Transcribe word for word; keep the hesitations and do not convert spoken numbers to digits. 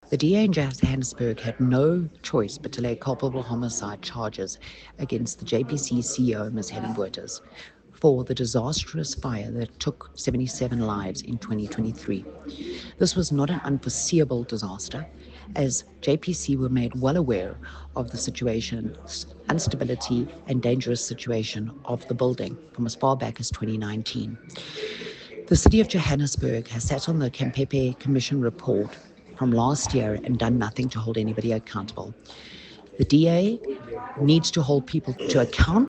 The D A in Johannesburg had no choice but to lay culpable homicide charges against the J P C C E O, Miz Helen Botha, for the disastrous fire that took seventy-seven lives in twenty twenty-three. This was not an unforeseeable disaster, as J P C were made well aware of the situation, instability, and dangerous situation of the building from as far back as twenty nineteen. The City of Johannesburg has sat on the Kempepe Commission report from last year and done nothing to hold anybody accountable. The D A needs to hold people to account